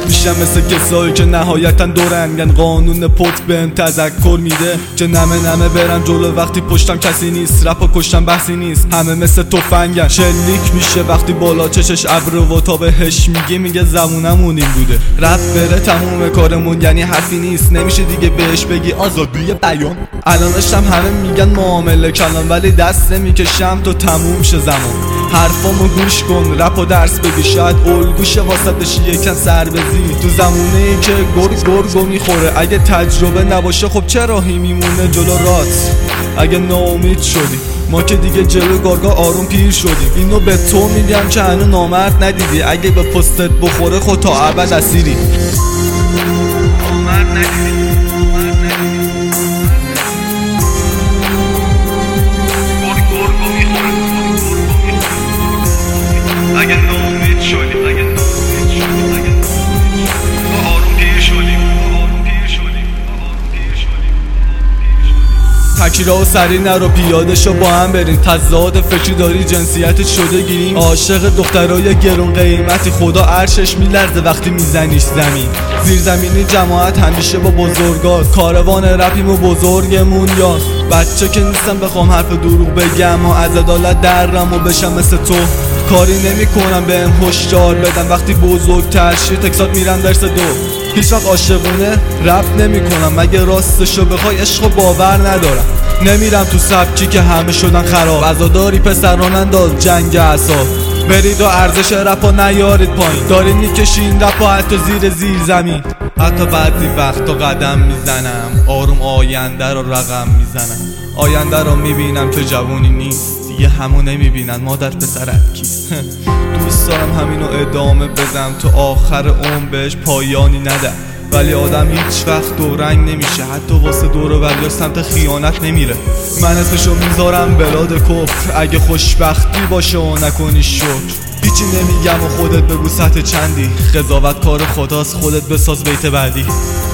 میشم مثل کسایی که نهایتا دورنگن. قانون پت بهم تذکر میده که نمه برم جلو وقتی پشتم کسی نیست. رپا کشتم بحثی نیست، همه مثل تفنگن. شلیک میشه وقتی بالا چشش ابر و تا بهش میگه زمونمون این بوده. رپ بره تموم کارمون، یعنی حرفی نیست، نمیشه دیگه بهش بگی آزادی بیان. الانشم همه میگن معامله کلان، ولی دست نمیکشم تو تموم شه زمان. حرفامو گوش کن، رپ و درس بگی، شاید الگوشه واسطش یکن سر بزی. تو زمونه ای که گرگو میخوره، اگه تجربه نباشه خب چه راهی میمونه جلو رات. اگه ناامید شدی ما که دیگه جلو گارگا آروم پیر شدیم. اینو به تو میگم که هنو نامرد ندیدی، اگه به پستت بخوره خود تا ابد اسیری. نامرد ندیدی. اگه ناامید شدی تو آروم پیر شدی. تکیرا و سری نرو، پیاده شو با هم بریم. تضاد فکری داری، جنسیتت شده گیریم. عاشق دخترای گرون قیمتی، خدا عرشش میلرزه وقتی میزنیش زمین. زیرزمینی جماعت همیشه با بزرگاست، کاروان رپیم و بزرگمون یاست. بچه که نیستم بخوام حرف دروغ بگم و از عدالت درم و بشم مثل تو. کاری نمی کنم بهم هشدار بدن، وقتی بزرگتر شی تکسات میرم درس دو. هیچ وقت عاشقونه رپ نمی کنم، مگه راستشو بخوای عشق باور ندارم. نمیرم تو سبکی که همه شدن خراب، عزاداری پسران انداز جنگ اعصاب. برید و ارزش رپا نیارید پایین، دارین میکشین رپا حتی زیر زمین. حتی بعضی وقتا قدم میزنم، آروم آینده رو رقم میزنم. آینده رو میبینم که جوونی نیست، دیگه همو نمیبینن مادر پسرت کیست. دوست دارم همینو ادامه بدم تو آخر عمر بهش پایانی ندم، ولی آدم هیچ وقت دورنگ نمیشه، حتی واسه دور و بریاش سمت خیانت نمیره. من اسمشو میذارم بلاد کفر، اگه خوشبختی باشه و نکنی شکر. هیچی نمیگم و خودت بگو سطح چندی، قضاوت کار خداست، خودت بساز بیت بعدی.